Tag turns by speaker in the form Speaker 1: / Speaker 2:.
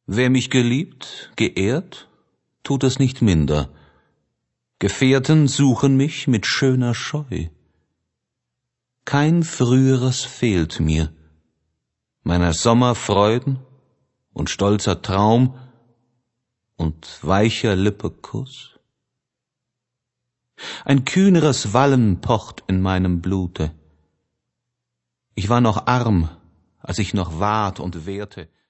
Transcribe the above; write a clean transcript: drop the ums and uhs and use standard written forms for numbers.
Speaker 1: Wer mich geliebt, geehrt, tut es nicht minder. Gefährten suchen mich mit schöner Scheu. Kein früheres fehlt mir, meiner Sommerfreuden und stolzer Traum und weicher Lippe Kuss. Ein kühneres Wallen pocht in meinem Blute. Ich war noch arm, als ich noch ward und währte.